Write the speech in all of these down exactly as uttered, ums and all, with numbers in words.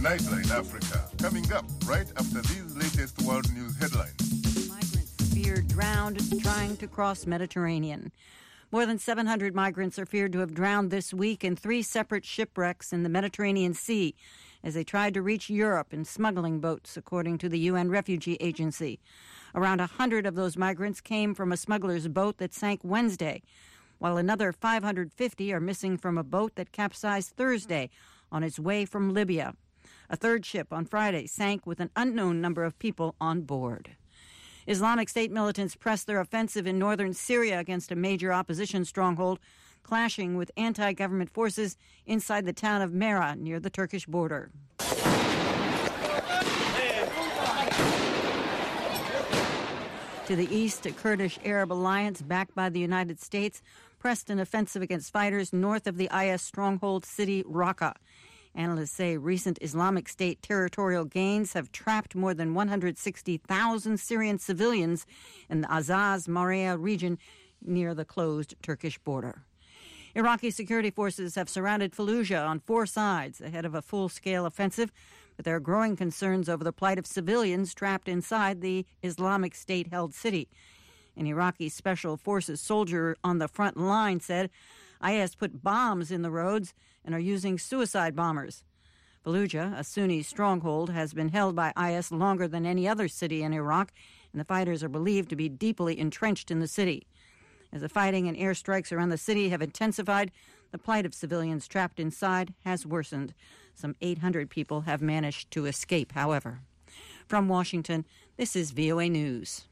Nightline Africa, coming up right after these latest world news headlines. Migrants feared drowned trying to cross Mediterranean. More than seven hundred migrants are feared to have drowned this week in three separate shipwrecks in the Mediterranean Sea as they tried to reach Europe in smuggling boats, according to the U N Refugee Agency. Around one hundred of those migrants came from a smuggler's boat that sank Wednesday, while another five hundred fifty are missing from a boat that capsized Thursday on its way from Libya. A third ship on Friday sank with an unknown number of people on board. Islamic State militants pressed their offensive in northern Syria against a major opposition stronghold, clashing with anti-government forces inside the town of Mera near the Turkish border. To the east, a Kurdish Arab alliance backed by the United States pressed an offensive against fighters north of the I S stronghold city Raqqa. Analysts say recent Islamic State territorial gains have trapped more than one hundred sixty thousand Syrian civilians in the Azaz-Maria region near the closed Turkish border. Iraqi security forces have surrounded Fallujah on four sides ahead of a full-scale offensive, but there are growing concerns over the plight of civilians trapped inside the Islamic State-held city. An Iraqi Special Forces soldier on the front line said I S put bombs in the roads and are using suicide bombers. Fallujah, a Sunni stronghold, has been held by I S longer than any other city in Iraq, and the fighters are believed to be deeply entrenched in the city. As the fighting and airstrikes around the city have intensified, the plight of civilians trapped inside has worsened. Some eight hundred people have managed to escape, however. From Washington, this is V O A News.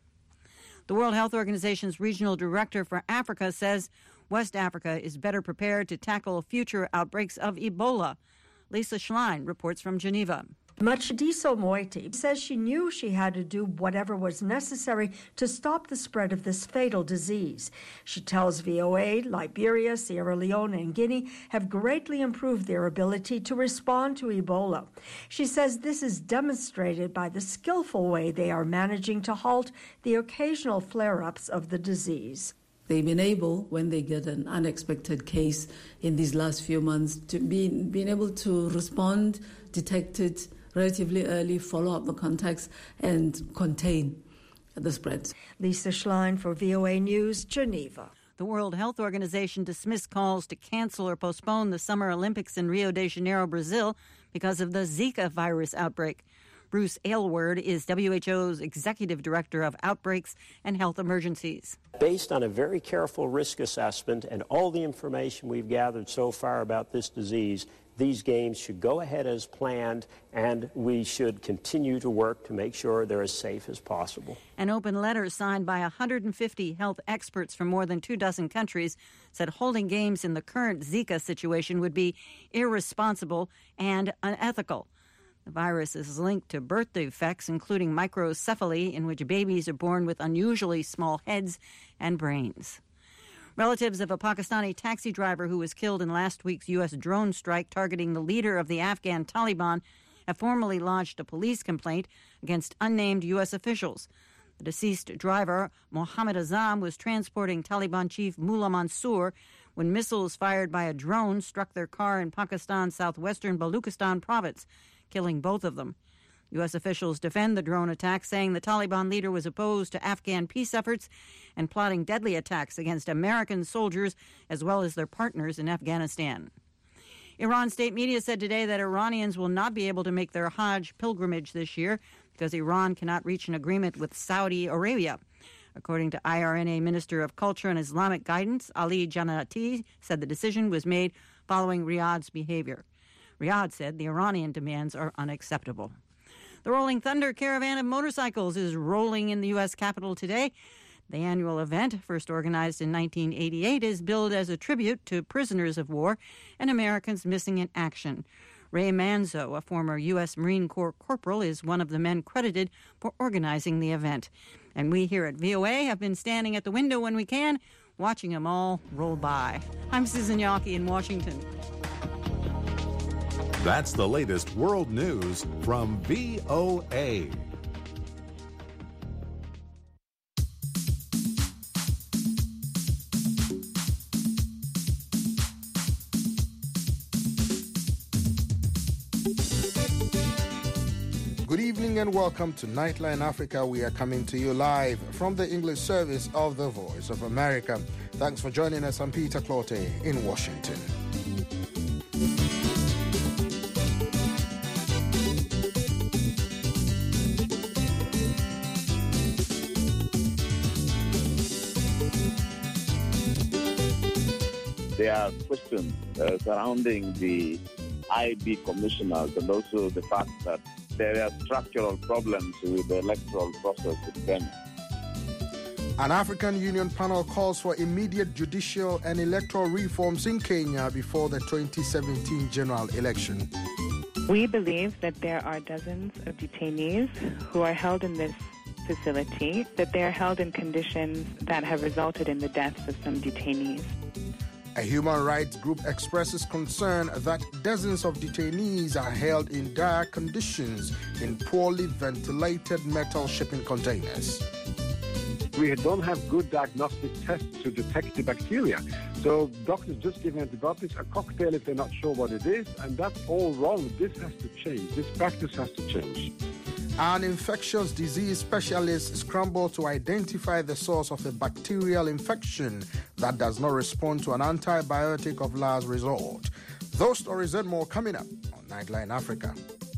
The World Health Organization's regional director for Africa says West Africa is better prepared to tackle future outbreaks of Ebola. Lisa Schlein reports from Geneva. Matshidiso Moeti says she knew she had to do whatever was necessary to stop the spread of this fatal disease. She tells V O A Liberia, Sierra Leone, and Guinea have greatly improved their ability to respond to Ebola. She says this is demonstrated by the skillful way they are managing to halt the occasional flare-ups of the disease. They've been able, when they get an unexpected case in these last few months, to be being able to respond, detect it relatively early, follow up the contacts, and contain the spread. Lisa Schlein for V O A News, Geneva. The World Health Organization dismissed calls to cancel or postpone the Summer Olympics in Rio de Janeiro, Brazil, because of the Zika virus outbreak. Bruce Aylward is W H O's Executive Director of Outbreaks and Health Emergencies. Based on a very careful risk assessment and all the information we've gathered so far about this disease, these games should go ahead as planned, and we should continue to work to make sure they're as safe as possible. An open letter signed by one hundred fifty health experts from more than two dozen countries said holding games in the current Zika situation would be irresponsible and unethical. The virus is linked to birth defects, including microcephaly, in which babies are born with unusually small heads and brains. Relatives of a Pakistani taxi driver who was killed in last week's U S drone strike targeting the leader of the Afghan Taliban have formally lodged a police complaint against unnamed U S officials. The deceased driver, Mohammed Azam, was transporting Taliban chief Mullah Mansour when missiles fired by a drone struck their car in Pakistan's southwestern Baluchistan province, killing both of them. U S officials defend the drone attack, saying the Taliban leader was opposed to Afghan peace efforts and plotting deadly attacks against American soldiers as well as their partners in Afghanistan. Iran state media said today that Iranians will not be able to make their Hajj pilgrimage this year because Iran cannot reach an agreement with Saudi Arabia. According to I R N A Minister of Culture and Islamic Guidance, Ali Jannati, said the decision was made following Riyadh's behavior. Riyadh said the Iranian demands are unacceptable. The Rolling Thunder Caravan of Motorcycles is rolling in the U S Capitol today. The annual event, first organized in nineteen eighty-eight, is billed as a tribute to prisoners of war and Americans missing in action. Ray Manzo, a former U S Marine Corps corporal, is one of the men credited for organizing the event. And we here at V O A have been standing at the window when we can, watching them all roll by. I'm Susan Yawkey in Washington. That's the latest world news from V O A. Good evening and welcome to Nightline Africa. We are coming to you live from the English service of the Voice of America. Thanks for joining us. I'm Peter Clote in Washington. There are questions uh, surrounding the I B commissioners and also the fact that there are structural problems with the electoral process in Kenya. An African Union panel calls for immediate judicial and electoral reforms in Kenya before the twenty seventeen general election. We believe that there are dozens of detainees who are held in this facility, that they are held in conditions that have resulted in the deaths of some detainees. A human rights group expresses concern that dozens of detainees are held in dire conditions in poorly ventilated metal shipping containers. We don't have good diagnostic tests to detect the bacteria. So doctors just give antibiotics, a cocktail if they're not sure what it is, and that's all wrong. This has to change. This practice has to change. An infectious disease specialist scrambled to identify the source of a bacterial infection that does not respond to an antibiotic of last resort. Those stories and more coming up on Nightline Africa.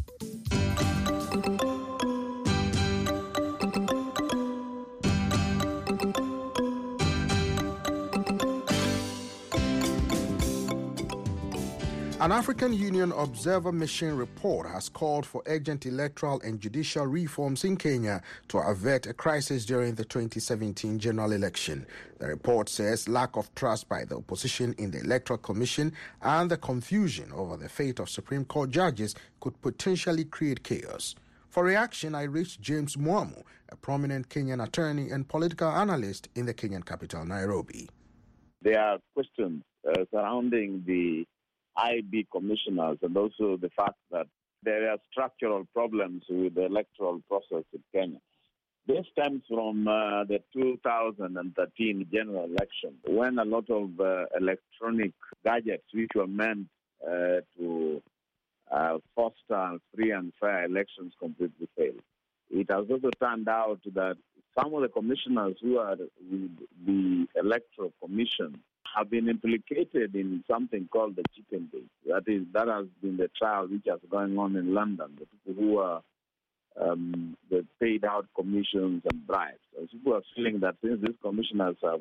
An African Union Observer Mission report has called for urgent electoral and judicial reforms in Kenya to avert a crisis during the twenty seventeen general election. The report says lack of trust by the opposition in the Electoral Commission and the confusion over the fate of Supreme Court judges could potentially create chaos. For reaction, I reached James Mwamu, a prominent Kenyan attorney and political analyst in the Kenyan capital, Nairobi. There are questions uh, surrounding the I B commissioners and also the fact that there are structural problems with the electoral process in Kenya. This stems from uh, the two thousand thirteen general election, when a lot of uh, electronic gadgets which were meant uh, to uh, foster free and fair elections completely failed. It has also turned out that some of the commissioners who are with the Electoral Commission have been implicated in something called the chicken gate. That is, that has been the trial which is going on in London. The people who are um, they paid out commissions and bribes. So people are feeling that since these commissioners have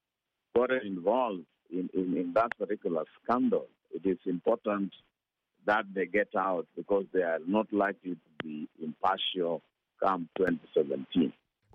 gotten involved in, in, in that particular scandal, it is important that they get out because they are not likely to be impartial come twenty seventeen.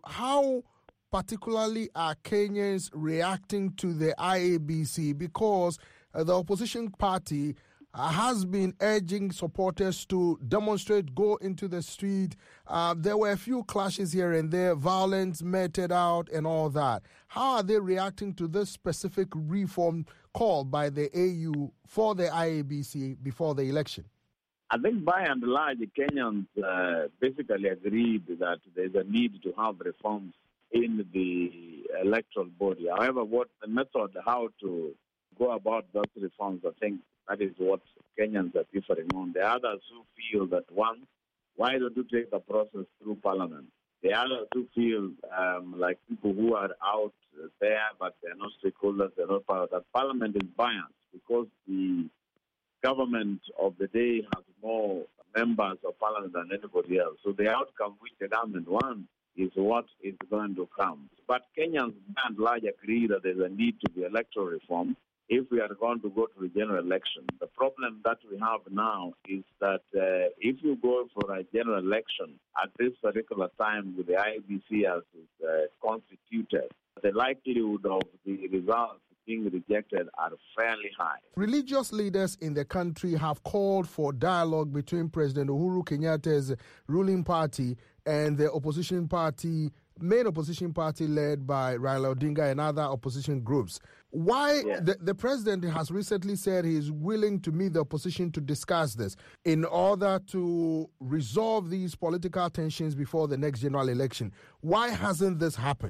How particularly are Kenyans reacting to the I A B C? Because uh, the opposition party uh, has been urging supporters to demonstrate, go into the street. Uh, there were a few clashes here and there, violence meted out and all that. How are they reacting to this specific reform called by the A U for the I A B C before the election? I think by and large, Kenyans uh, basically agreed that there's a need to have reforms in the electoral body. However, what the method, how to go about those reforms, I think that is what Kenyans are differing on. The others who feel that, one, why don't you take the process through Parliament? The others who feel um, like people who are out there, but they're not stakeholders, they're not part of that. Parliament is biased because the government of the day has more members of Parliament than anybody else. So the outcome which the government wants is what is going to come. But Kenyans, by and large, agree that there's a need to be electoral reform if we are going to go to the general election. The problem that we have now is that uh, if you go for a general election at this particular time with the I B C as is uh, constituted, the likelihood of the results being rejected are fairly high. Religious leaders in the country have called for dialogue between President Uhuru Kenyatta's ruling party and the opposition party, main opposition party led by Raila Odinga and other opposition groups. Why yes. the, the president has recently said he's willing to meet the opposition to discuss this in order to resolve these political tensions before the next general election. Why hasn't this happened?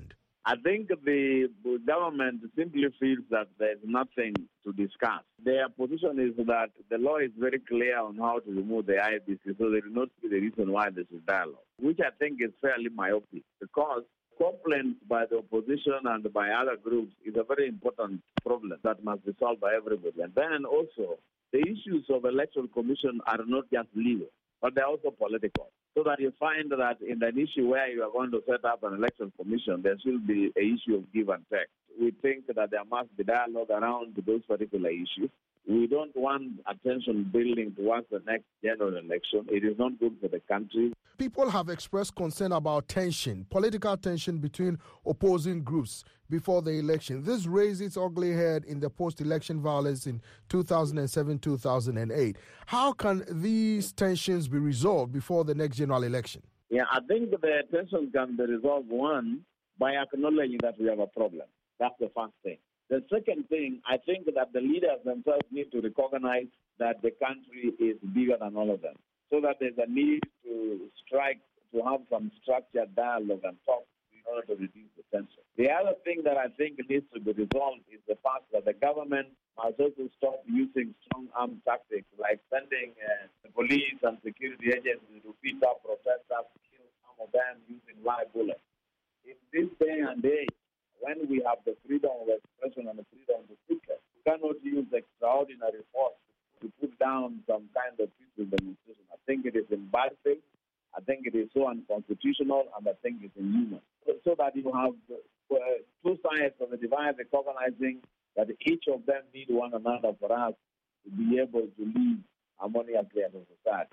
I think the government simply feels that there's nothing to discuss. Their position is that the law is very clear on how to remove the I B C, so they do not see the reason why this is dialogue, which I think is fairly myopic, because complaints by the opposition and by other groups is a very important problem that must be solved by everybody. And then also, the issues of electoral commission are not just legal, but they're also political. So that you find that in an issue where you are going to set up an election commission, there should be an issue of give and take. We think that there must be dialogue around those particular issues. We don't want attention building towards the next general election. It is not good for the country. People have expressed concern about tension, political tension between opposing groups before the election. This raised its ugly head in the post-election violence in two thousand seven to two thousand eight. How can these tensions be resolved before the next general election? Yeah, I think the tensions can be resolved, one, by acknowledging that we have a problem. That's the first thing. The second thing, I think that the leaders themselves need to recognize that the country is bigger than all of them, so that there's a need to strike, to have some structured dialogue and talk in order to reduce the tension. The other thing that I think needs to be resolved is the fact that the government must also stop using strong arm tactics like sending uh, the police and security agencies to beat up protesters, kill some of them using live bullets. In this day and age, when we have the freedom of expression and the freedom to speak, we cannot use extraordinary force to put down some kind of peaceful demonstration. I think it is in bad faith, I think it is so unconstitutional, and I think it's inhuman. So, so that you have uh, two sides of the divide recognizing that each of them need one another for us to be able to live harmoniously as a society.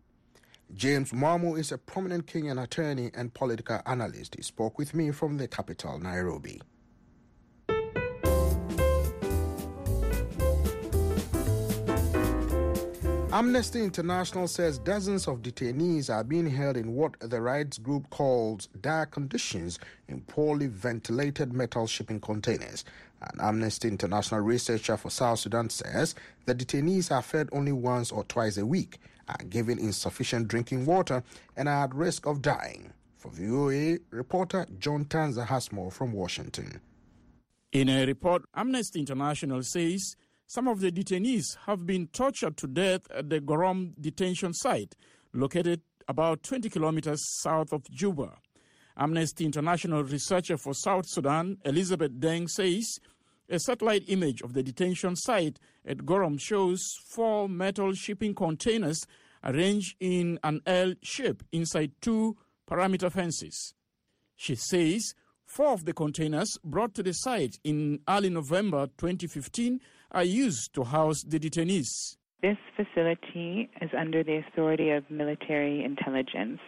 James Mwamu is a prominent Kenyan attorney and political analyst. He spoke with me from the capital, Nairobi. Amnesty International says dozens of detainees are being held in what the rights group calls dire conditions in poorly ventilated metal shipping containers. An Amnesty International researcher for South Sudan says the detainees are fed only once or twice a week, are given insufficient drinking water, and are at risk of dying. For V O A, reporter John Tanza has more from Washington. In a report, Amnesty International says some of the detainees have been tortured to death at the Gorom detention site, located about twenty kilometers south of Juba. Amnesty International researcher for South Sudan, Elizabeth Deng, says a satellite image of the detention site at Gorom shows four metal shipping containers arranged in an L shape inside two perimeter fences. She says four of the containers brought to the site in early November twenty fifteen are used to house the detainees. This facility is under the authority of military intelligence.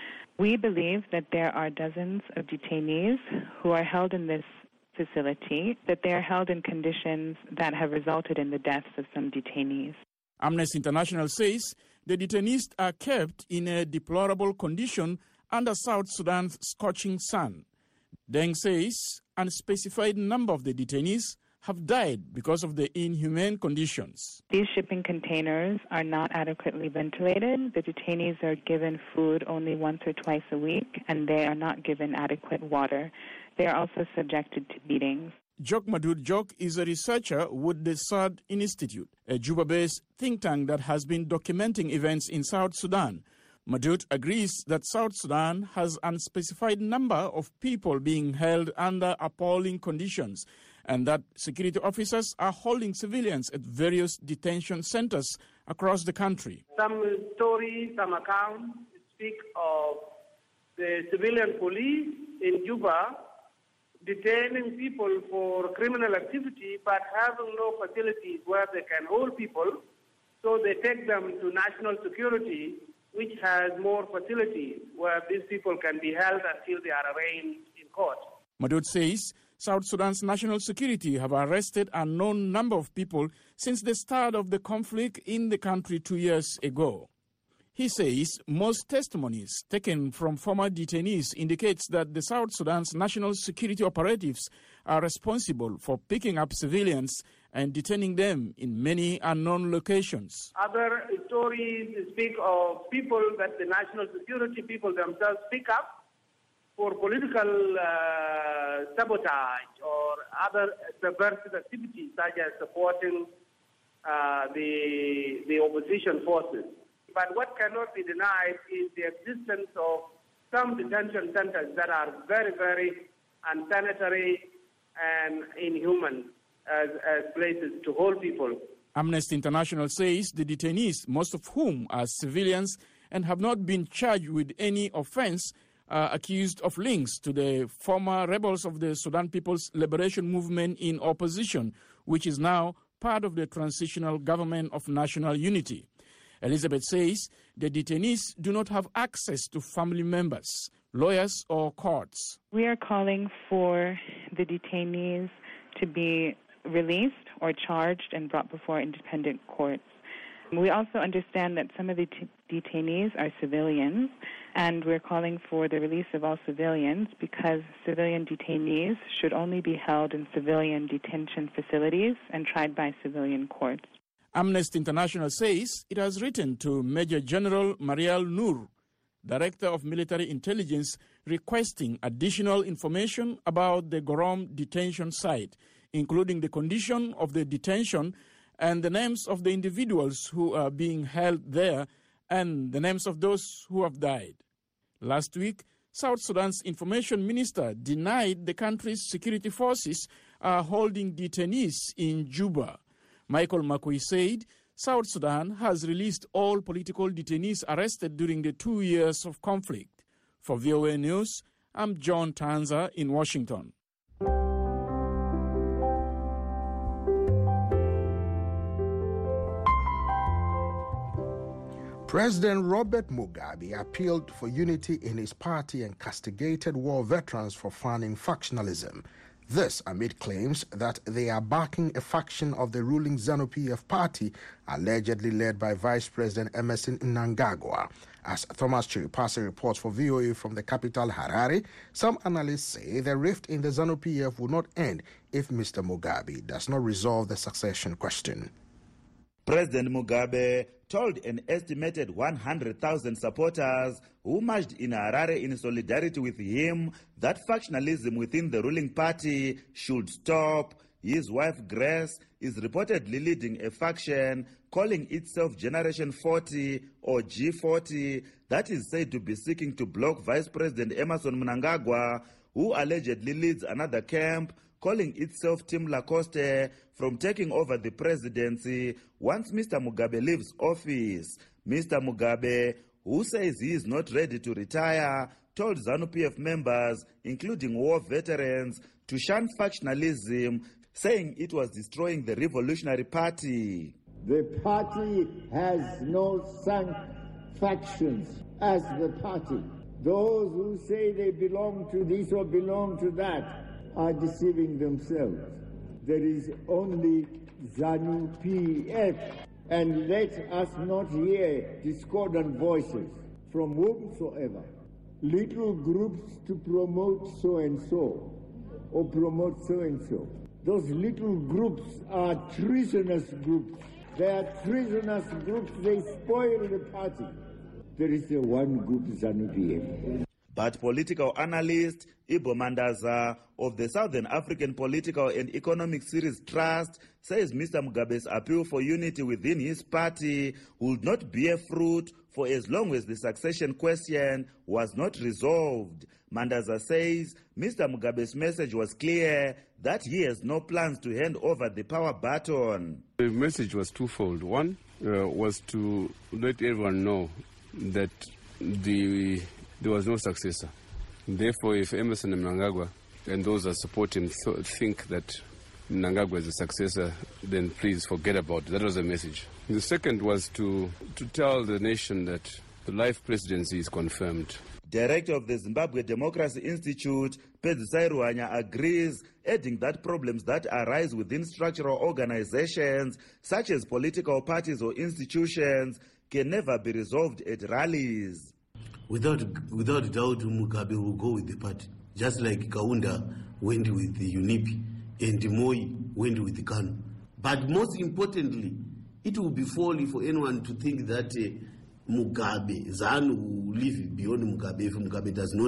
We believe that there are dozens of detainees who are held in this facility, that they are held in conditions that have resulted in the deaths of some detainees. Amnesty International says the detainees are kept in a deplorable condition under South Sudan's scorching sun. Deng says an unspecified number of the detainees have died because of the inhumane conditions. These shipping containers are not adequately ventilated. The detainees are given food only once or twice a week, and they are not given adequate water. They are also subjected to beatings. Jok Madud Jok is a researcher with the S A D Institute, a Juba-based think tank that has been documenting events in South Sudan. Madud agrees that South Sudan has an unspecified number of people being held under appalling conditions, and that security officers are holding civilians at various detention centers across the country. Some stories, some accounts speak of the civilian police in Juba detaining people for criminal activity but having no facilities where they can hold people, so they take them to national security, which has more facilities where these people can be held until they are arraigned in court. Madud says South Sudan's national security have arrested a known number of people since the start of the conflict in the country two years ago. He says most testimonies taken from former detainees indicates that the South Sudan's national security operatives are responsible for picking up civilians and detaining them in many unknown locations. Other stories speak of people that the national security people themselves pick up for political uh, sabotage or other subversive activities such as supporting uh, the, the opposition forces. But what cannot be denied is the existence of some detention centers that are very, very unsanitary and inhuman as, as places to hold people. Amnesty International says the detainees, most of whom are civilians and have not been charged with any offense, are accused of links to the former rebels of the Sudan People's Liberation Movement in opposition, which is now part of the Transitional Government of National Unity. Elizabeth says the detainees do not have access to family members, lawyers or courts. We are calling for the detainees to be released or charged and brought before independent courts. We also understand that some of the t- detainees are civilians, and we're calling for the release of all civilians because civilian detainees should only be held in civilian detention facilities and tried by civilian courts. Amnesty International says it has written to Major General Mariel Noor, Director of Military Intelligence, requesting additional information about the Gorom detention site, including the condition of the detention and the names of the individuals who are being held there and the names of those who have died. Last week, South Sudan's information minister denied the country's security forces are holding detainees in Juba. Michael Makui said South Sudan has released all political detainees arrested during the two years of conflict. For V O A News, I'm John Tanza in Washington. President Robert Mugabe appealed for unity in his party and castigated war veterans for fanning factionalism. This amid claims that they are backing a faction of the ruling ZANU-P F party, allegedly led by Vice President Emmerson Mnangagwa. As Thomas Chiripase reports for V O A from the capital Harare, some analysts say the rift in the ZANU-P F will not end if Mister Mugabe does not resolve the succession question. President Mugabe told an estimated one hundred thousand supporters who marched in Harare in solidarity with him that factionalism within the ruling party should stop. His wife Grace is reportedly leading a faction calling itself Generation forty or G forty that is said to be seeking to block Vice President Emmerson Mnangagwa, who allegedly leads another camp calling itself Team Lacoste, from taking over the presidency once Mister Mugabe leaves office. Mister Mugabe, who says he is not ready to retire, told ZANU-P F members, including war veterans, to shun factionalism, saying it was destroying the Revolutionary Party. The party has no sunk factions as the party. Those who say they belong to this or belong to that are deceiving themselves. There is only ZANU-P F, and let us not hear discordant voices from whomsoever. Little groups to promote so-and-so or promote so-and-so. Those little groups are treasonous groups. They are treasonous groups. They spoil the party. There is a one group, ZANU-P F. But political analyst Ibo Mandaza of the Southern African Political and Economic Series Trust says Mister Mugabe's appeal for unity within his party would not bear fruit for as long as the succession question was not resolved. Mandaza says Mister Mugabe's message was clear that he has no plans to hand over the power baton. The message was twofold. One uh, was to let everyone know that the there was no successor. Therefore, if Emmerson Mnangagwa and those that support him th- think that Mnangagwa is a successor, then please forget about it. That was the message. The second was to, to tell the nation that the life presidency is confirmed. Director of the Zimbabwe Democracy Institute, Pedzisai Ruanya, agrees, adding that problems that arise within structural organizations, such as political parties or institutions, can never be resolved at rallies. Without without doubt, Mugabe will go with the party, just like Kaunda went with the U N I P and Moi went with the KANU. But most importantly, it will be folly for anyone to think that uh, Mugabe, ZANU will live beyond Mugabe if Mugabe does not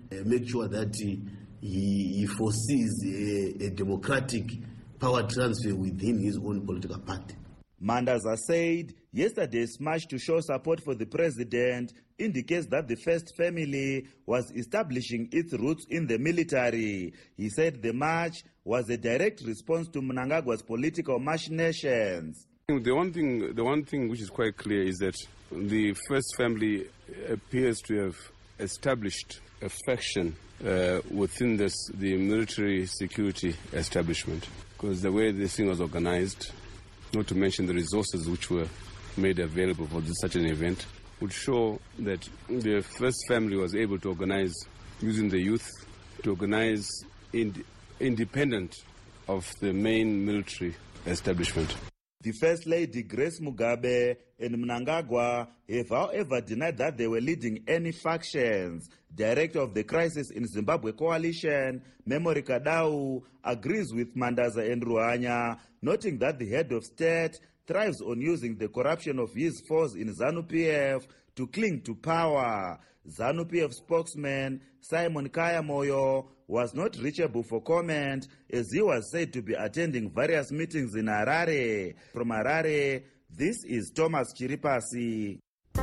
uh, make sure that he, he foresees a, a democratic power transfer within his own political party. Mandaza said yesterday's march to show support for the president indicates that the first family was establishing its roots in the military. He said the march was a direct response to Mnangagwa's political machinations. The one thing, the one thing which is quite clear is that the first family appears to have established a faction uh, within this, the military security establishment, because the way this thing was organized, not to mention the resources which were made available for this, such an event, would show that the first family was able to organize using the youth, to organize ind- independent of the main military establishment. The First Lady Grace Mugabe and Mnangagwa have however denied that they were leading any factions. Director of the Crisis in Zimbabwe Coalition, Memory Kadau, agrees with Mandaza and Ruanya, noting that the head of state thrives on using the corruption of his foes in ZANU-P F to cling to power. ZANU-P F spokesman Simon Kayamoyo was not reachable for comment, as he was said to be attending various meetings in Harare. From Harare, this is Thomas Chiripasi.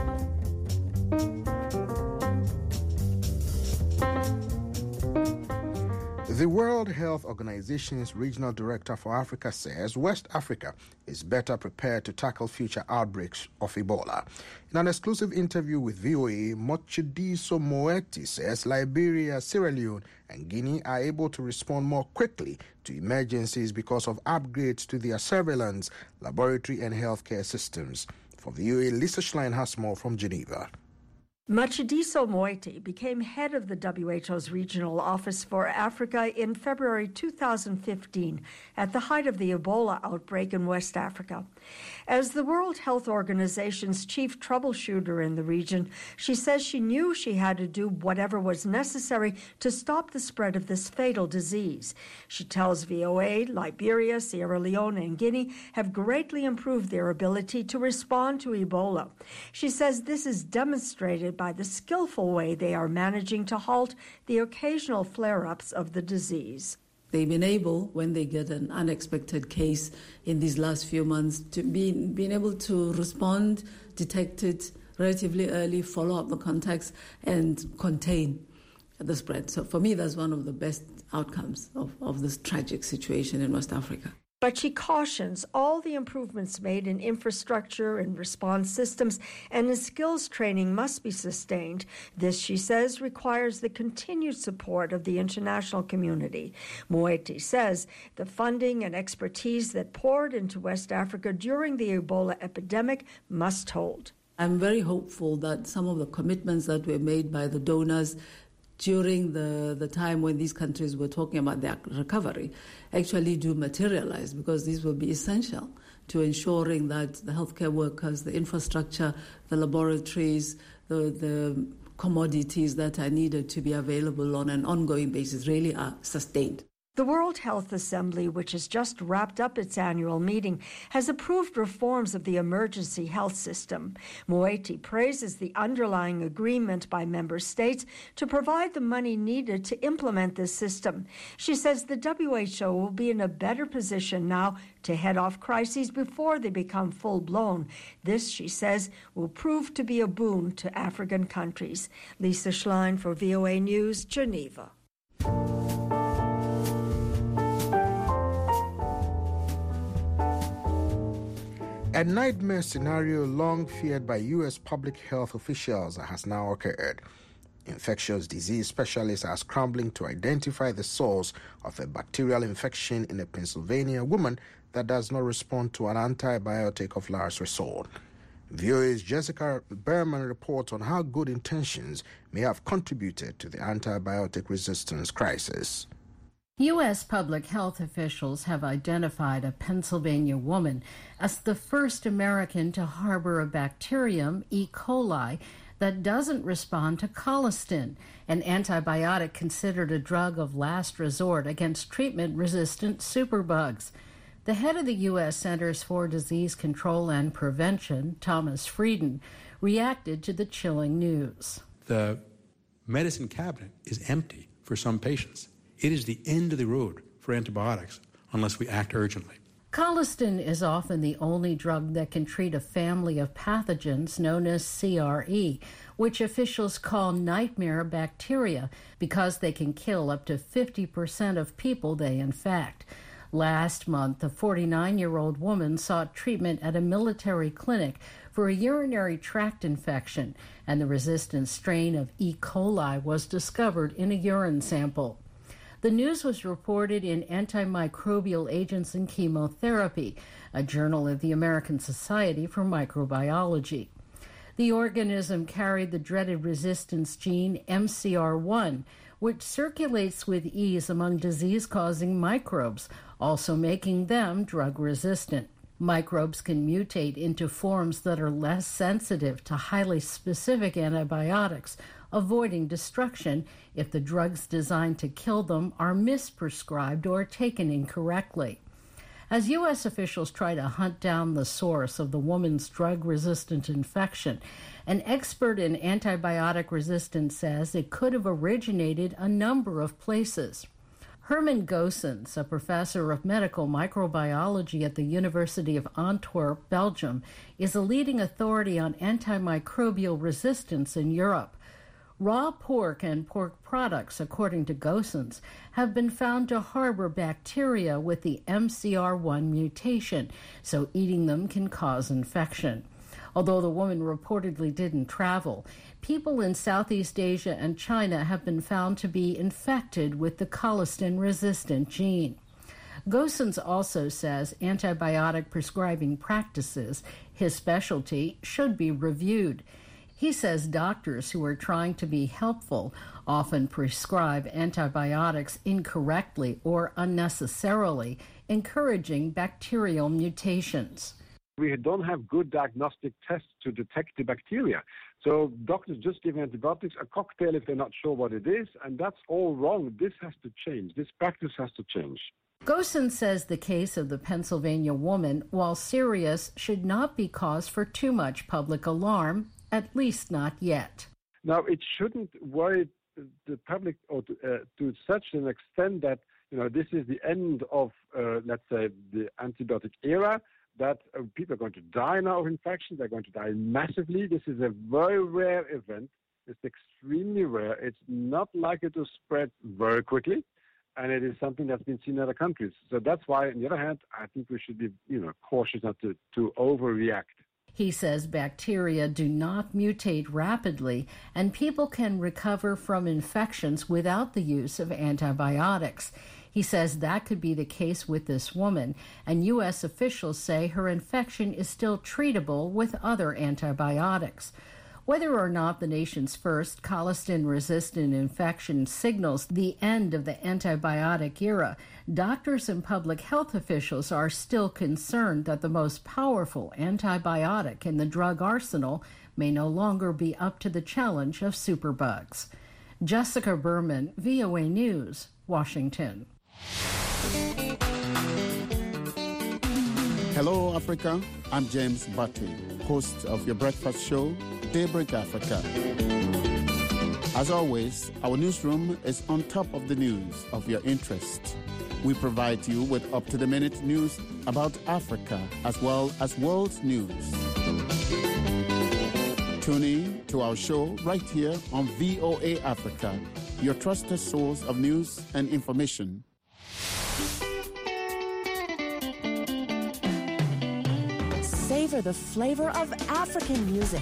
The World Health Organization's Regional Director for Africa says West Africa is better prepared to tackle future outbreaks of Ebola. In an exclusive interview with V O A, Motshidiso Moeti says Liberia, Sierra Leone, and Guinea are able to respond more quickly to emergencies because of upgrades to their surveillance, laboratory, and healthcare systems. For V O A, Lisa Schlein has more from Geneva. Motshidiso Moeti became head of the W H O's Regional Office for Africa in February two thousand fifteen, at the height of the Ebola outbreak in West Africa. As the World Health Organization's chief troubleshooter in the region, she says she knew she had to do whatever was necessary to stop the spread of this fatal disease. She tells V O A Liberia, Sierra Leone, and Guinea have greatly improved their ability to respond to Ebola. She says this is demonstrated by the skillful way they are managing to halt the occasional flare-ups of the disease. They've been able, when they get an unexpected case in these last few months, to be being able to respond, detect it relatively early, follow up the contacts, and contain the spread. So for me, that's one of the best outcomes of, of this tragic situation in West Africa. But she cautions all the improvements made in infrastructure and response systems and in skills training must be sustained. This, she says, requires the continued support of the international community. Moeti says the funding and expertise that poured into West Africa during the Ebola epidemic must hold. I'm very hopeful that some of the commitments that were made by the donors during the, the time when these countries were talking about their recovery actually do materialize, because these will be essential to ensuring that the healthcare workers, the infrastructure, the laboratories, the, the commodities that are needed to be available on an ongoing basis really are sustained. The World Health Assembly, which has just wrapped up its annual meeting, has approved reforms of the emergency health system. Moeti praises the underlying agreement by member states to provide the money needed to implement this system. She says the W H O will be in a better position now to head off crises before they become full-blown. This, she says, will prove to be a boon to African countries. Lisa Schlein for V O A News, Geneva. A nightmare scenario long feared by U S public health officials has now occurred. Infectious disease specialists are scrambling to identify the source of a bacterial infection in a Pennsylvania woman that does not respond to an antibiotic of last resort. V O A's Jessica Berman reports on how good intentions may have contributed to the antibiotic resistance crisis. U S public health officials have identified a Pennsylvania woman as the first American to harbor a bacterium, E. coli, that doesn't respond to colistin, an antibiotic considered a drug of last resort against treatment-resistant superbugs. The head of the U S Centers for Disease Control and Prevention, Thomas Frieden, reacted to the chilling news. The medicine cabinet is empty for some patients. It is the end of the road for antibiotics unless we act urgently. Colistin is often the only drug that can treat a family of pathogens known as C R E, which officials call nightmare bacteria because they can kill up to fifty percent of people they infect. Last month, a forty-nine-year-old woman sought treatment at a military clinic for a urinary tract infection, and the resistant strain of E. coli was discovered in a urine sample. The news was reported in Antimicrobial Agents and Chemotherapy, a journal of the American Society for Microbiology. The organism carried the dreaded resistance gene M C R one, which circulates with ease among disease-causing microbes, also making them drug-resistant. Microbes can mutate into forms that are less sensitive to highly specific antibiotics, avoiding destruction if the drugs designed to kill them are misprescribed or taken incorrectly. As U S officials try to hunt down the source of the woman's drug-resistant infection, an expert in antibiotic resistance says it could have originated a number of places. Herman Goossens, a professor of medical microbiology at the University of Antwerp, Belgium, is a leading authority on antimicrobial resistance in Europe. Raw pork and pork products, according to Goossens, have been found to harbor bacteria with the M C R one mutation, so eating them can cause infection. Although the woman reportedly didn't travel, people in Southeast Asia and China have been found to be infected with the colistin-resistant gene. Goossens also says antibiotic prescribing practices, his specialty, should be reviewed. He says doctors who are trying to be helpful often prescribe antibiotics incorrectly or unnecessarily, encouraging bacterial mutations. We don't have good diagnostic tests to detect the bacteria. So doctors just give antibiotics, a cocktail if they're not sure what it is, and that's all wrong. This has to change. This practice has to change. Goossens says the case of the Pennsylvania woman, while serious, should not be cause for too much public alarm, at least not yet. Now, it shouldn't worry the public or to, uh, to such an extent that, you know, this is the end of, uh, let's say, the antibiotic era, that uh, people are going to die now of infection. They're going to die massively. This is a very rare event. It's extremely rare. It's not likely to spread very quickly, and it is something that's been seen in other countries. So that's why, on the other hand, I think we should be, you know, cautious not to, to overreact. He says bacteria do not mutate rapidly, and people can recover from infections without the use of antibiotics. He says that could be the case with this woman, and U S officials say her infection is still treatable with other antibiotics. Whether or not the nation's first colistin-resistant infection signals the end of the antibiotic era, doctors and public health officials are still concerned that the most powerful antibiotic in the drug arsenal may no longer be up to the challenge of superbugs. Jessica Berman, V O A News, Washington. Hello, Africa. I'm James Butty, host of your breakfast show, Daybreak Africa. As always, our newsroom is on top of the news of your interest. We provide you with up-to-the-minute news about Africa as well as world news. Tune in to our show right here on V O A Africa, your trusted source of news and information. Savor the flavor of African music.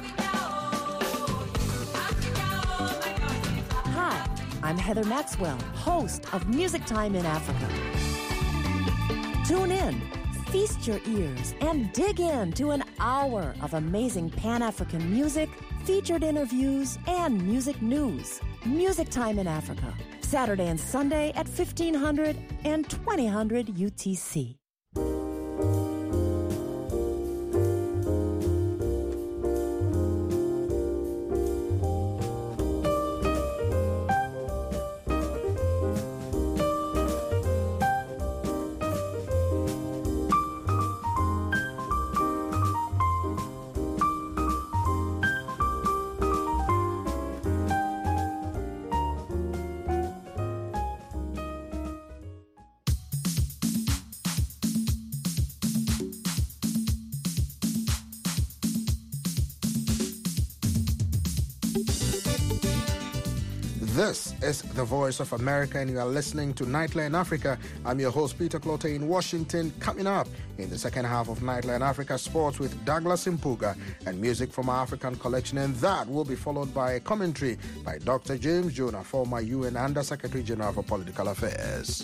Hi, I'm Heather Maxwell, host of Music Time in Africa. Tune in, feast your ears, and dig into an hour of amazing Pan-African music, featured interviews, and music news. Music Time in Africa, Saturday and Sunday at fifteen hundred and twenty hundred U T C. This is the Voice of America, and you are listening to Nightline Africa. I'm your host, Peter Clottey in Washington. Coming up in the second half of Nightline Africa, sports with Douglas Mpuga and music from our African collection, and that will be followed by a commentary by Doctor James Jonah, former U N Under-Secretary General for Political Affairs.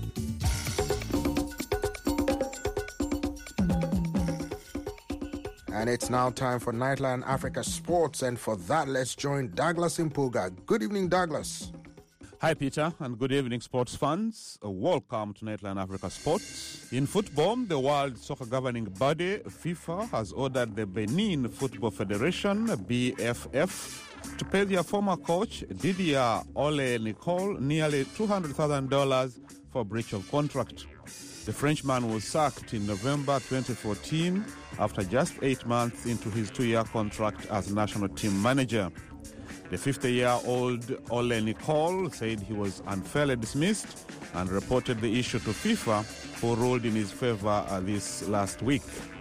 And it's now time for Nightline Africa Sports, and for that, let's join Douglas Mpuga. Good evening, Douglas. Hi, Peter, and good evening, sports fans. Uh, welcome to Nightline Africa Sports. In football, the World Soccer Governing Body, FIFA, has ordered the Benin Football Federation, B F F, to pay their former coach, Didier Ole Nicole, nearly two hundred thousand dollars for breach of contract. The Frenchman was sacked in November twenty fourteen after just eight months into his two-year contract as national team manager. The fifty-year-old Ole Nicole said he was unfairly dismissed and reported the issue to FIFA, who ruled in his favor this last week.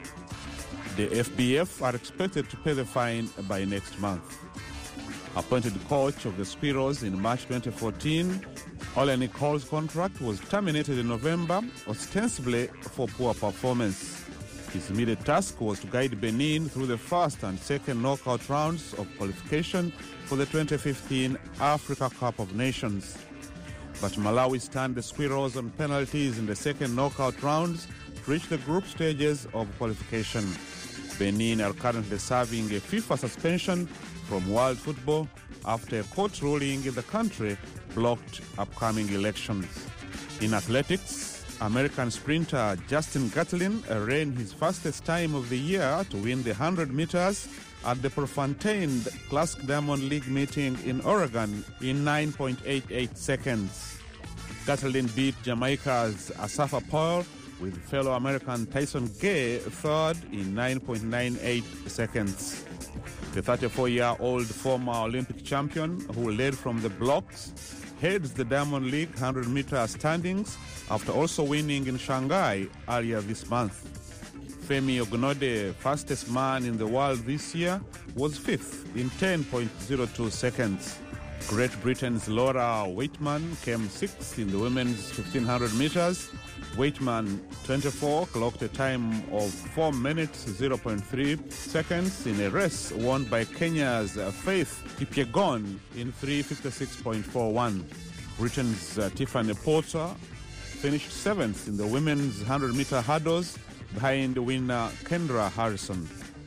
The F B F are expected to pay the fine by next month. Appointed coach of the Squirrels in March twenty fourteen, Ole Nicole's contract was terminated in November, ostensibly for poor performance. His immediate task was to guide Benin through the first and second knockout rounds of qualification for the twenty fifteen Africa Cup of Nations. But Malawi stunned the Squirrels on penalties in the second knockout rounds to reach the group stages of qualification. Benin are currently serving a FIFA suspension from world football after a court ruling in the country blocked upcoming elections. In athletics, American sprinter Justin Gatlin ran his fastest time of the year to win the one hundred meters at the Prefontaine Classic Diamond League meeting in Oregon in nine point eight eight seconds. Gatlin beat Jamaica's Asafa Powell with fellow American Tyson Gay third in nine point nine eight seconds. The thirty-four-year-old former Olympic champion, who led from the blocks, heads the Diamond League one hundred meter standings after also winning in Shanghai earlier this month. Femi Ogunode, fastest man in the world this year, was fifth in ten point zero two seconds. Great Britain's Laura Waitman came sixth in the women's fifteen hundred meters. Waitman, twenty-four, clocked a time of four minutes, zero point three seconds in a race won by Kenya's Faith Kipyegon in three fifty-six point four one. Britain's uh, Tiffany Porter finished seventh in the women's one hundred meter hurdles behind winner Kendra Harrison.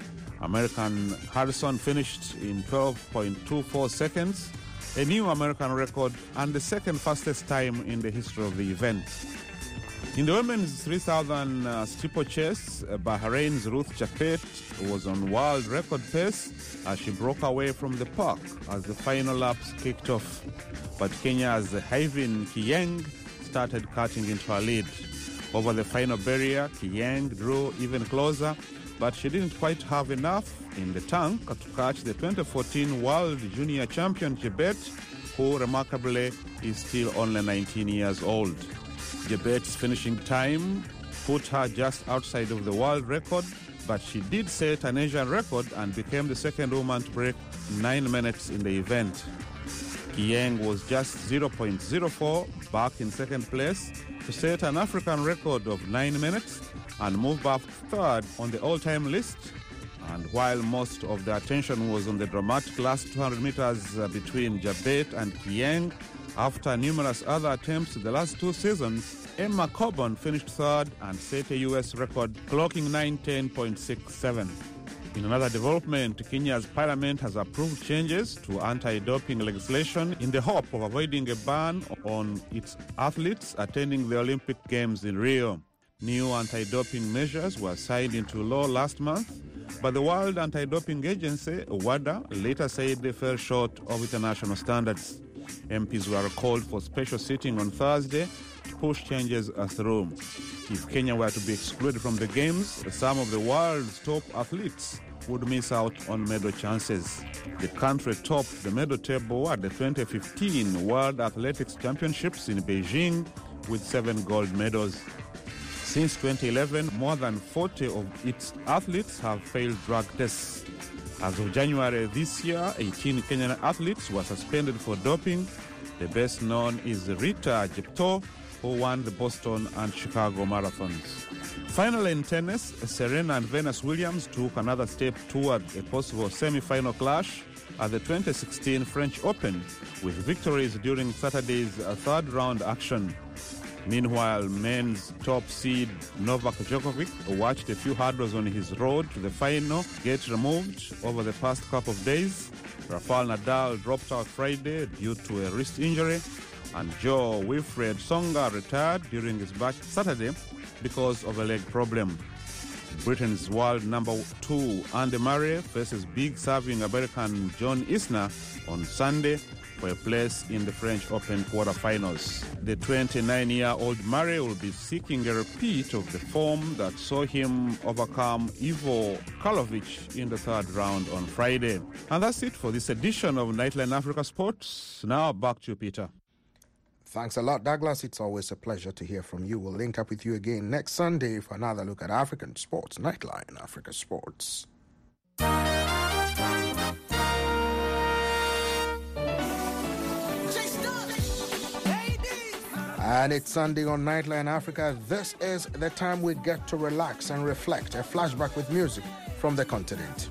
American Harrison finished in twelve point two four seconds, a new American record and the second fastest time in the history of the event. In the women's three thousand uh, steeplechase, uh, Bahrain's Ruth Chapet was on world record pace as she broke away from the pack as the final laps kicked off. But Kenya's Hyvin Kiyeng started cutting into her lead. Over the final barrier, Kiyeng drew even closer, but she didn't quite have enough in the tank to catch the twenty fourteen World Junior Champion Chebet, who remarkably is still only nineteen years old. Jebet's finishing time put her just outside of the world record, but she did set an Asian record and became the second woman to break nine minutes in the event. Kiyeng was just zero point zero four back in second place to set an African record of nine minutes and move up third on the all-time list. And while most of the attention was on the dramatic last two hundred meters uh, between Jebet and Kiyeng, after numerous other attempts in the last two seasons, Emma Coburn finished third and set a U S record, clocking nine ten point six seven. In another development, Kenya's parliament has approved changes to anti-doping legislation in the hope of avoiding a ban on its athletes attending the Olympic Games in Rio. New anti-doping measures were signed into law last month, but the World Anti-Doping Agency, WADA, later said they fell short of international standards. M Ps were called for special sitting on Thursday to push changes through. If Kenya were to be excluded from the Games, some of the world's top athletes would miss out on medal chances. The country topped the medal table at the twenty fifteen World Athletics Championships in Beijing with seven gold medals. Since twenty eleven, more than forty of its athletes have failed drug tests. As of January this year, eighteen Kenyan athletes were suspended for doping, The best known is Rita Jepto, who won the Boston and Chicago marathons. Finally, in tennis, Serena and Venus Williams took another step toward a possible semi-final clash at the twenty sixteen French Open, with victories during Saturday's third-round action. Meanwhile, men's top seed Novak Djokovic watched a few hurdles on his road to the final get removed over the past couple of days. Rafael Nadal dropped out Friday due to a wrist injury, and Joe Wilfred Songa retired during his match Saturday because of a leg problem. Britain's world number two Andy Murray faces big serving American John Isner on Sunday for a place in the French Open quarterfinals. The twenty-nine-year-old Murray will be seeking a repeat of the form that saw him overcome Ivo Karlovic in the third round on Friday. And that's it for this edition of Nightline Africa Sports. Now back to you, Peter. Thanks a lot, Douglas. It's always a pleasure to hear from you. We'll link up with you again next Sunday for another look at African sports. Nightline Africa Sports. And it's Sunday on Nightline Africa. This is the time we get to relax and reflect. A flashback with music from the continent.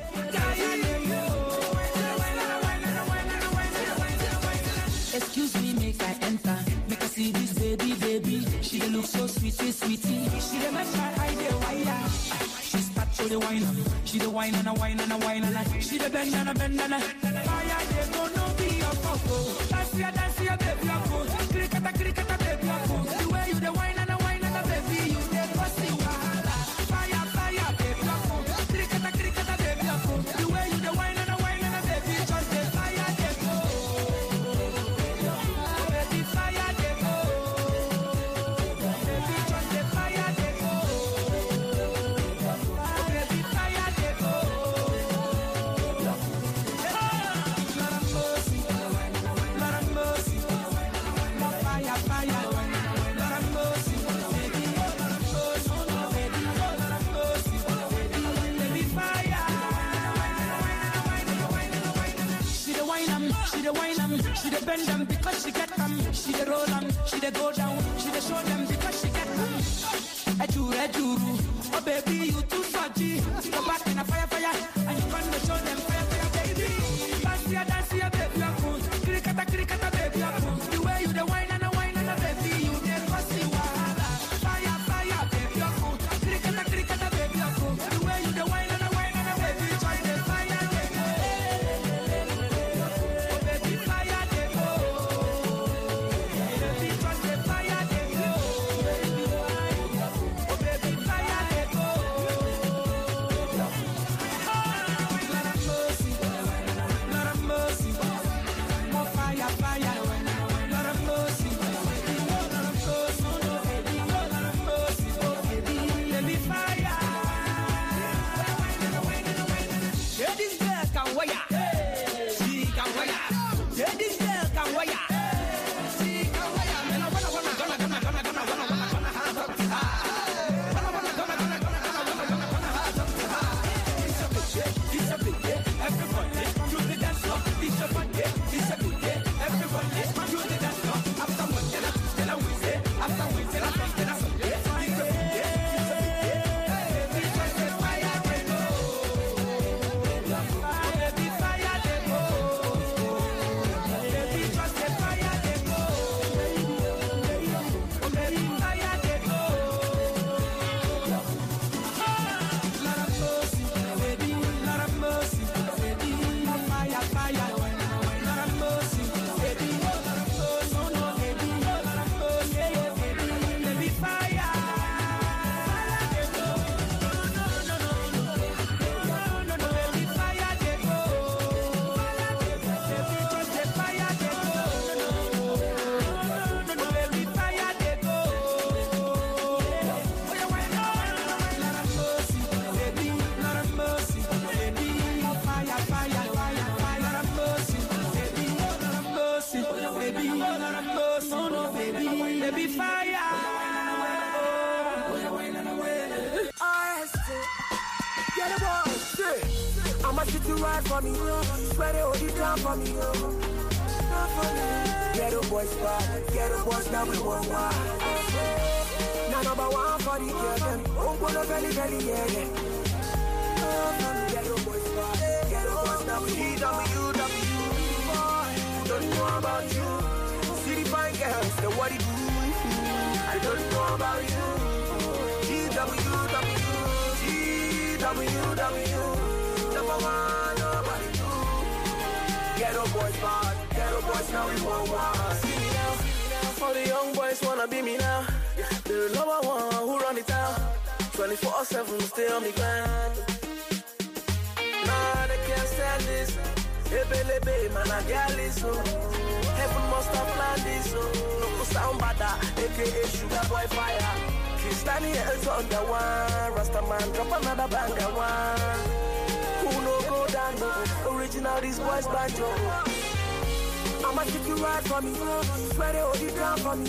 Excuse me, make I enter. Make I see this baby, baby. She dey look so sweet, sweet, sweetie. She dey make my eye dey wire. She start to the wine on. She dey wine and a wine and a wine and a. She dey bend and a bend and a. Fire dey go no be a coco. Dance ya, dance ya, baby, a coco. Cricketa, cricketa, baby, a coco. The way you dey wine and a wine and a baby, you dey pussy wahala. Fire, fire, baby, a coco. Cricketa, cricketa, baby, a coco. The way you dey wine and a wine and a baby, just dey fire dey go. She dey bend them because she get them. She dey roll them, she dey go down. She dey show them because she get them. Ejuru, ejuru, oh baby you too salty. Go back in a fire, fire, and you gonna show them fire, fire, baby. Dance ya, dance ya, baby, a cool. Cricketa, cricketa, baby, a cool. The way you dey wine and a wine and a baby, you dey pussy wahala. Fire, fire, baby, a cool. Cricketa, cricketa, baby, a cool. The way you dey wine and a wine and a baby, join the fire, baby. Oh baby, fire. I'ma sit you right for me, swear they hold it down for me. Ghetto boys bad, ghetto boys now we want one. Now number one for the girl them, oh go to belly belly yeah yeah. Ghetto boys bad, ghetto boys now we want one. W W boy, don't know about you. See the fine girls, the what it do. I don't know about you. G W W, G W W, number one nobody do. Ghetto boys bad, ghetto boys now we want one. See me now, all the young boys wanna be me now. They're the number one who run the town. twenty-four seven stay on the grind. Nah, they can't stand this. Ebe lebe, man, I got this. Heaven must have planned this. No sound bada, aka Sugar Boy Fire. Kristani else on the one. Rasta man drop another banger one. Who no go down, no. Original, these boys banjo. I'ma take you right for me. Swear they hold it down for me.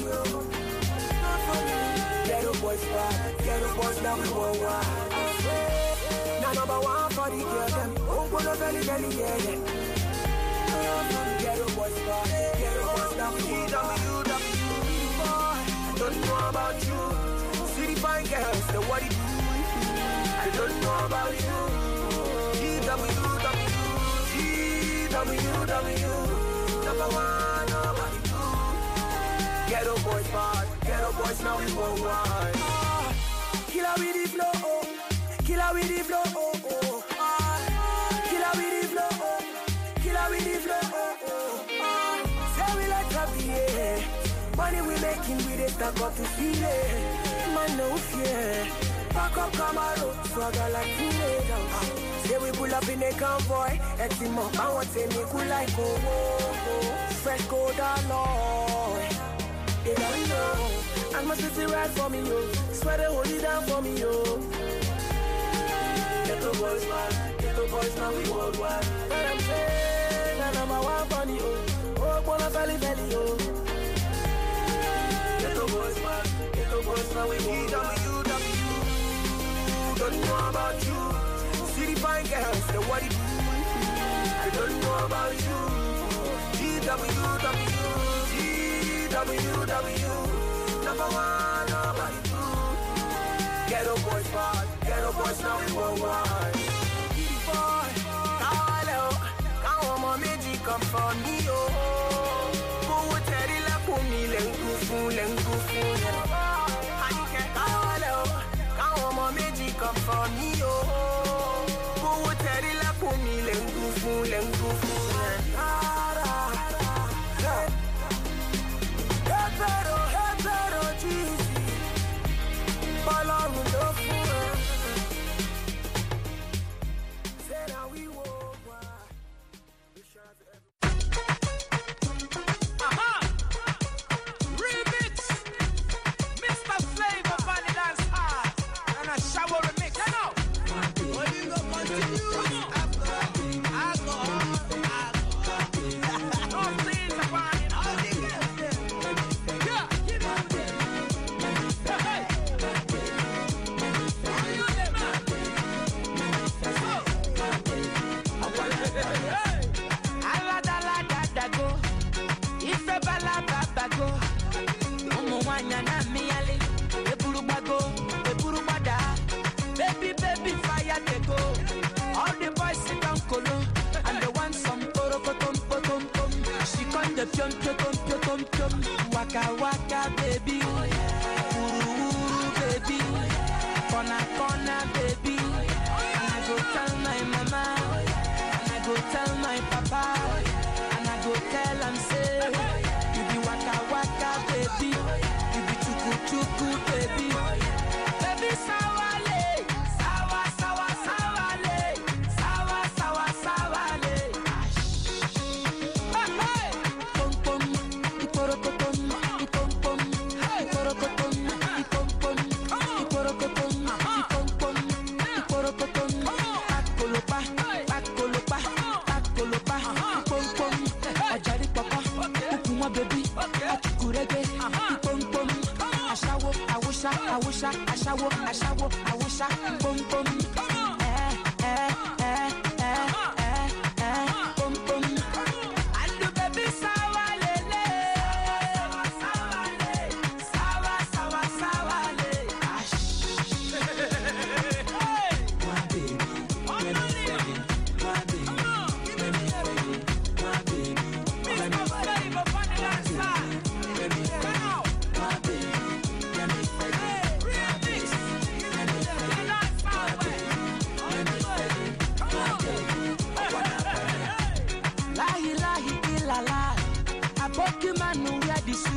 Ghetto boys bad, ghetto boys now we want one. Now number one for the girl them, oh go to belly belly yeah yeah. Ghetto boys bad, ghetto boys now we want one. W W boy, I don't know about you. See the fine girls, the what it do. I don't know about you. G W W, G W W, number one nobody do. Ghetto boys bad, ghetto boys now we want one. Ah, killer with the flow, oh. Killer with the flow, oh oh. Ah, killer with the flow, oh. Killer with the flow, oh oh. Ah, say we like happy, yeah. Money we making, we dey stack up to feel it. Man no fear. Pack up Camaro, swagger like teenagers. Ah, say we pull up in a convoy. Eximo, I want to make we like oh oh oh. Fresh gold alloy. They don't know. And my city right for me, yo. Swear they hold it down for me, yo. Ghetto boys, man. Ghetto boys, now we worldwide. What I'm saying, and I'm a one funny, oh. Oh, wanna belly belly, oh. Ghetto boys, man. Ghetto boys, now we worldwide. W W, don't know about you. See the fine girls, the what it do. I don't know about you. G W W, G W W, number one, nobody do. Ghetto boys bad, ghetto boys now we want one. Boy, hello, come on, magic come for me, oh. Go tell the la for me, lengu fu, lengu fu. Hello, come on, magic come for me, oh. Go tell the la for me, lengu fu, lengu fu. Pero, pero, cheesy. Follow me, no fool. Say now we walk wide. Aha! Remix! Mister Flavor, Funny Dance Hard. And a shower remix, you know? What you gonna continue? Alcohol, alcohol, alcohol. No things about it. All the girls, yeah. Give me that. Hey, are you there, man? Let's go. Hey. Alada, alada, da, go. Ife bala, baba, go. Omo wanya na mi ale. Eburu bago, eburu bada. Baby, baby, fire they go. All the boys sit down colo. And they want some poro potom potom pom. She con the pion pion pion pion. Waka waka baby. Uru uru baby. Kona kona baby. And I go tell my mama. And I go tell my papa. And I go tell and say, you be waka waka baby. You be chuku chuku baby. Baby sawale. Sawa sawa sawale. Sawa sawa sawale. Hey hey. Pom pom. Iporokotom. Ipom pom. Iporokotom. Ipom pom. Iporokotom. Ipom pom. Iporokotom. Pakolopa. Pakolopa. Pakolopa. Ipom pom. Ajari papa. Ukuma baby. Achukurege. Ipom pom. Ashawo. Awusha. Awusha. Ashawo. Ashawo. Awusha. Pom pom. Eh eh eh eh eh eh. Pom pom. And the baby sawa.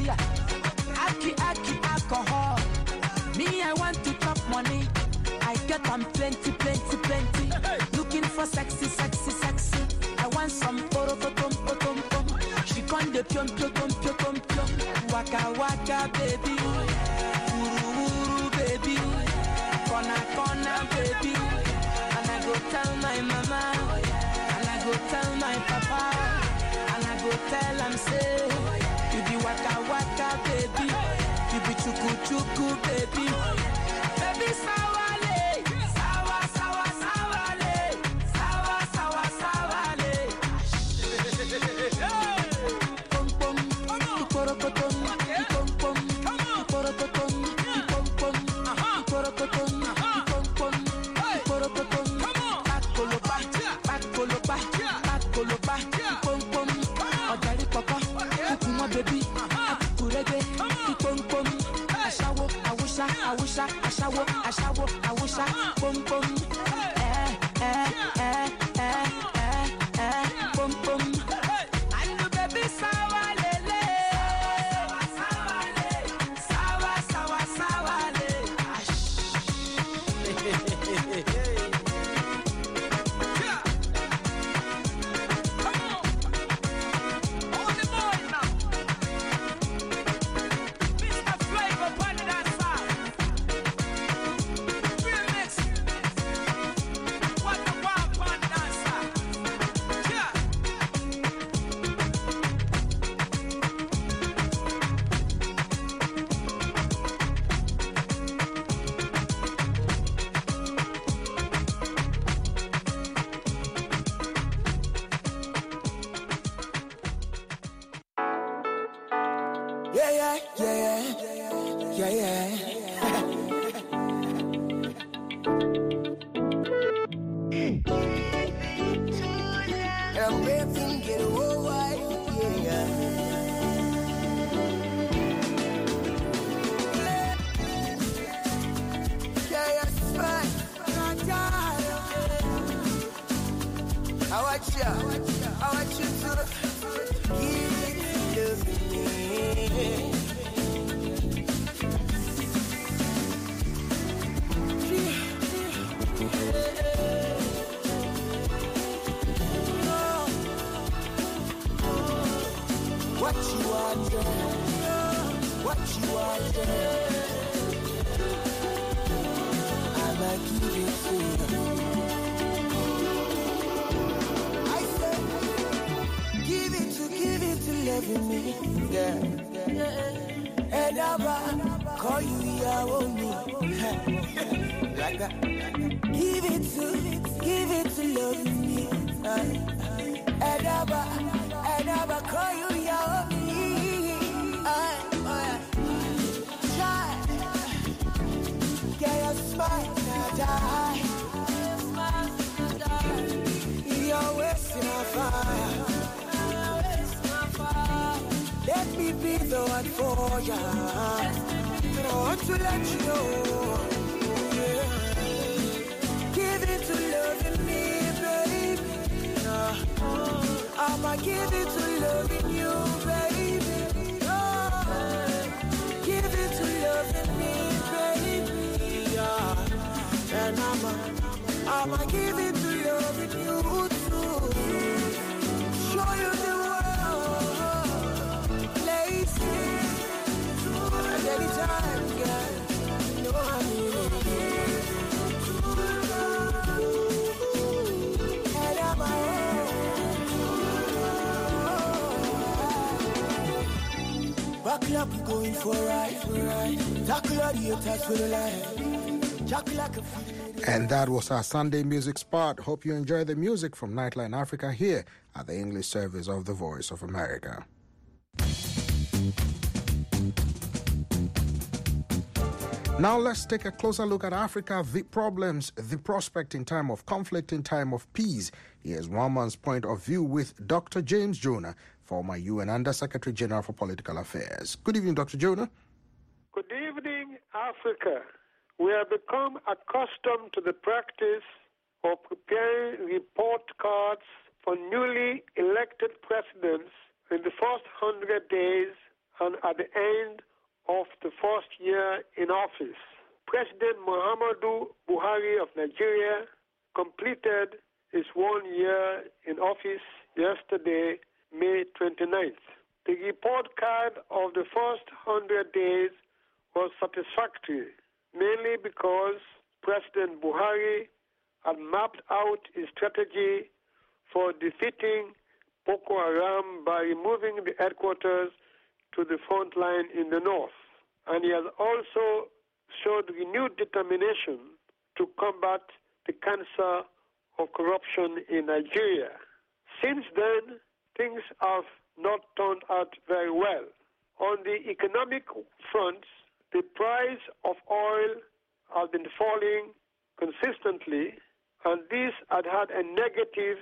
Aki, aki, alcohol. Me, I want to chop money. I get them plenty, plenty, plenty. Looking for sexy, sexy, sexy. I want some poro, potom, potom, pom. She con de pion, pion, pion, pion, pion. Waka, waka, baby. Uru, uru, baby. Kona, kona, baby. And I go tell my mama. And I go tell my papa. And I go tell him, say, you be waka, waka, baby. You be chuku, chuku, baby. Baby, sawale. Sawa, sawa, sawale. Sawa, sawa, sawale. Pom, pom. Iporokotom. Ipom, pom. Iporokotom. Ipom, pom. Iporokotom. Ipom, pom. Iporokotom. Pakolopa. Pakolopa. Pakolopa. Ipom, pom. Ojari papa. Kukuma, baby. Akurege. Ipom, pom. Ashawo, awusha, awusha, ashawo, ashawo, awusha, pom pom. Eh, eh, eh, eh, eh, eh, pom pom. And the baby sawa lele, sawa le, sawa sawa sawa le. Hold the boy now. Mister Flavor, put it outside. Remix. What the wild one dancer. Yeah. Yeah, yeah, yeah, yeah, yeah, yeah. I'm rapping, get worldwide, yeah. Yeah, yeah, smart. I watch ya, I watch you to give me. What you want, what you want, I'ma give it to you. I said, give it to, give it to loving me, yeah. And I'ma call you your me, like that. Give it to, give it to loving me, and I'ma. And I'ma call you your me. I, I, try. Get your smile, now die. You're wasting a fire. Let me be the one for ya. And I want to let you know. Yeah. Give it to loving me, baby. Uh, I'ma give it to loving you, baby. Oh, give it to loving me, baby. Yeah. And I'ma, I'ma give it to loving you too. Show you the world, places, and anytime, girl. You know I mean it. And I'ma. Back up, we going for a ride, for a ride. Tackle all the haters for the life. Jack like a feeling. And that was our Sunday music spot. Hope you enjoy the music from Nightline Africa here at the English service of the Voice of America. Now let's take a closer look at Africa, the problems, the prospect in time of conflict, in time of peace. Here's one man's point of view with Doctor James Jonah, former U N Under-Secretary General for Political Affairs. Good evening, Doctor Jonah. Good evening, Africa. We have become accustomed to the practice of preparing report cards for newly elected presidents in the first hundred days and at the end of the first year in office. President Muhammadu Buhari of Nigeria completed his one year in office yesterday, May twenty-ninth. The report card of the first one hundred days was satisfactory, mainly because President Buhari had mapped out his strategy for defeating Boko Haram by removing the headquarters to the front line in the north. And he has also showed renewed determination to combat the cancer of corruption in Nigeria. Since then, things have not turned out very well. On the economic front, the price of oil has been falling consistently, and this had had a negative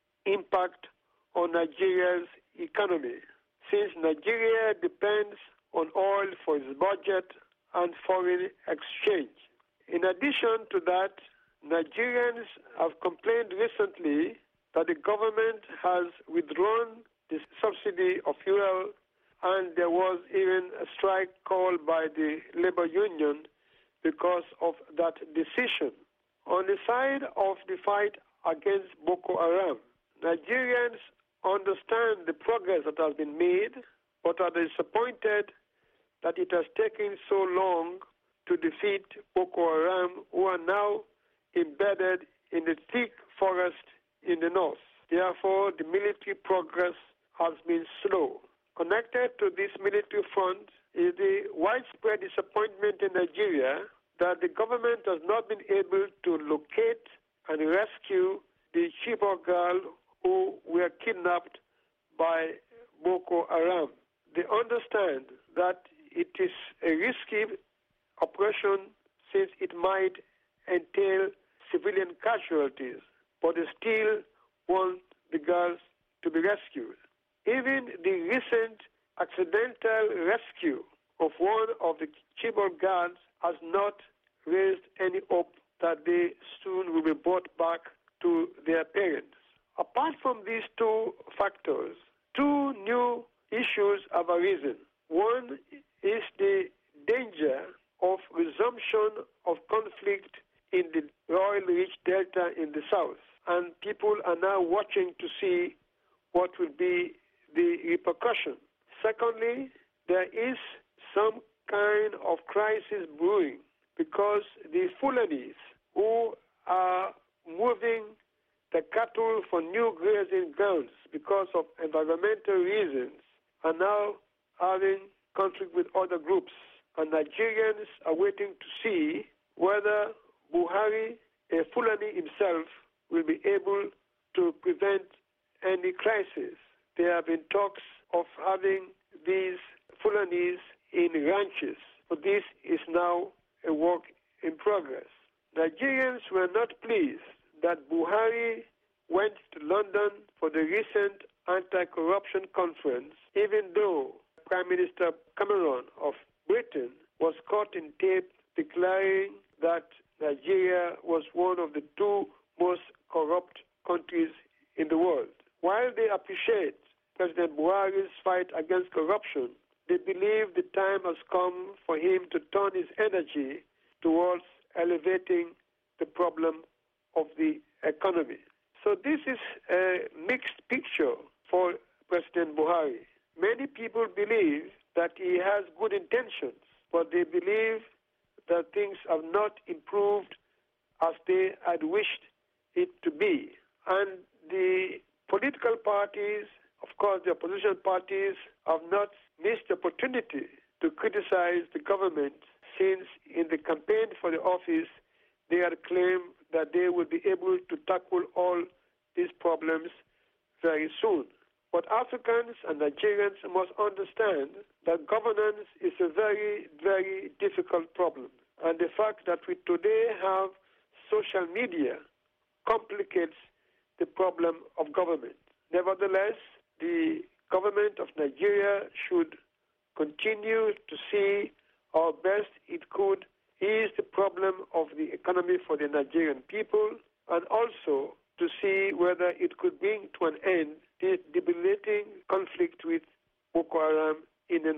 impact on Nigeria's economy, since Nigeria depends on oil for its budget and foreign exchange. In addition to that, Nigerians have complained recently that the government has withdrawn the subsidy of fuel, and there was even a strike called by the labor union because of that decision. On the side of the fight against Boko Haram, Nigerians understand the progress that has been made, but are disappointed that it has taken so long to defeat Boko Haram, who are now embedded in the thick forest in the north. Therefore, the military progress has been slow. Connected to this military front is the widespread disappointment in Nigeria that the government has not been able to locate and rescue the Chibok girl who were kidnapped by Boko Haram. They understand that it is a risky operation since it might entail civilian casualties, but they still want the girls to be rescued. Even the recent accidental rescue of one of the Chibok girls has not raised any hope that they soon will be brought back to their parents. Apart from these two factors, two new issues have arisen. One is the danger of resumption of conflict in the oil-rich delta in the south, and people are now watching to see what will be the repercussion. Secondly, there is some kind of crisis brewing because the Fulanis who are moving the cattle for new grazing grounds because of environmental reasons are now having conflict with other groups. And Nigerians are waiting to see whether Buhari, a Fulani himself, will be able to prevent any crisis. There have been talks of having these Fulanis in ranches, but this is now a work in progress. Nigerians were not pleased that Buhari went to London for the recent anti-corruption conference, even though Prime Minister Cameron of Britain was caught in tape declaring that Nigeria was one of the two most corrupt countries in the world. While they appreciate President Buhari's fight against corruption, they believe the time has come for him to turn his energy towards elevating the problem of the economy. So this is a mixed picture for President Buhari. Many people believe that he has good intentions, but they believe that things have not improved as they had wished it to be. And the political parties, of course the opposition parties, have not missed the opportunity to criticize the government, since in the campaign for the office they had claimed that they would be able to tackle all these problems very soon. But Africans and Nigerians must understand that governance is a very, very difficult problem. And the fact that we today have social media complicates the problem of government. Nevertheless, the government of Nigeria should continue to see how best it could ease the problem of the economy for the Nigerian people, and also to see whether it could bring to an end the debilitating conflict with Boko Haram in the north.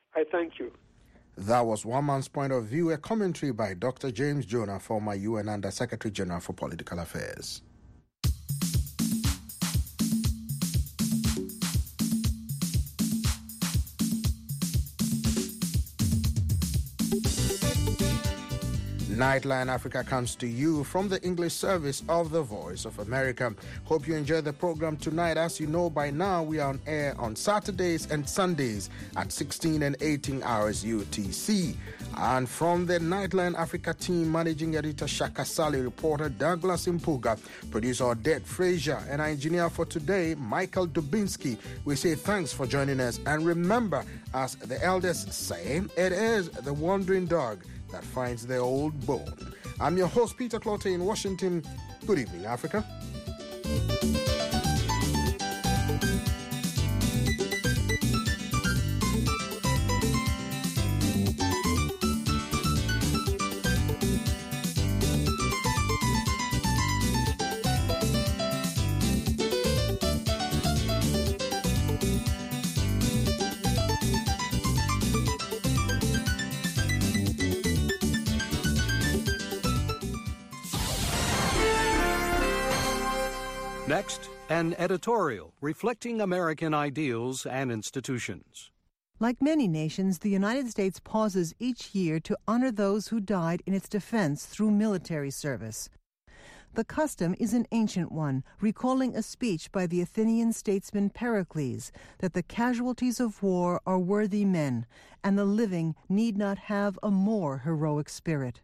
I thank you. That was One Man's Point of View, a commentary by Doctor James Jonah, former U N Under Secretary General for Political Affairs. Nightline Africa comes to you from the English service of the Voice of America. Hope you enjoy the program tonight. As you know by now, we are on air on Saturdays and Sundays at sixteen and eighteen hours U T C. And from the Nightline Africa team, managing editor Shaka Sali, reporter Douglas Impuga, producer Odette Frazier, and our engineer for today, Michael Dubinsky, we say thanks for joining us. And remember, as the elders say, it is the wandering dog that finds the old bone. I'm your host, Peter Clotte in Washington. Good evening, Africa. Next, an editorial reflecting American ideals and institutions. Like many nations, the United States pauses each year to honor those who died in its defense through military service. The custom is an ancient one, recalling a speech by the Athenian statesman Pericles that the casualties of war are worthy men, and the living need not have a more heroic spirit.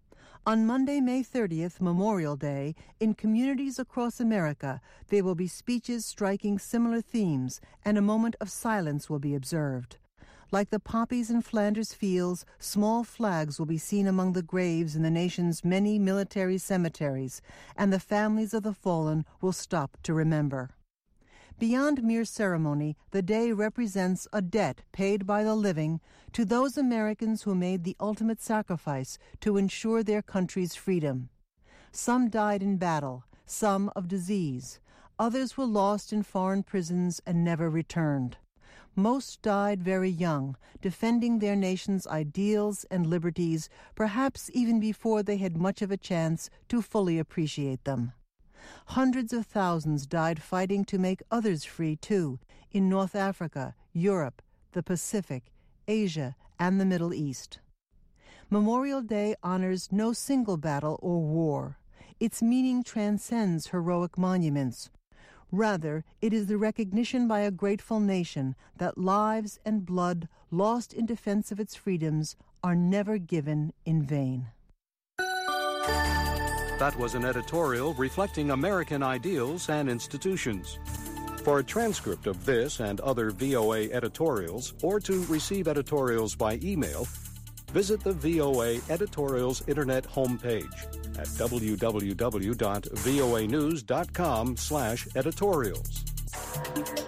On Monday, May thirtieth, Memorial Day, in communities across America, there will be speeches striking similar themes, and a moment of silence will be observed. Like the poppies in Flanders fields, small flags will be seen among the graves in the nation's many military cemeteries, and the families of the fallen will stop to remember. Beyond mere ceremony, the day represents a debt paid by the living to those Americans who made the ultimate sacrifice to ensure their country's freedom. Some died in battle, some of disease. Others were lost in foreign prisons and never returned. Most died very young, defending their nation's ideals and liberties, perhaps even before they had much of a chance to fully appreciate them. Hundreds of thousands died fighting to make others free, too, in North Africa, Europe, the Pacific, Asia, and the Middle East. Memorial Day honors no single battle or war. Its meaning transcends heroic monuments. Rather, it is the recognition by a grateful nation that lives and blood lost in defense of its freedoms are never given in vain. That was an editorial reflecting American ideals and institutions. For a transcript of this and other V O A editorials, or to receive editorials by email, visit the V O A Editorials Internet homepage at w w w dot voa news dot com slash editorials.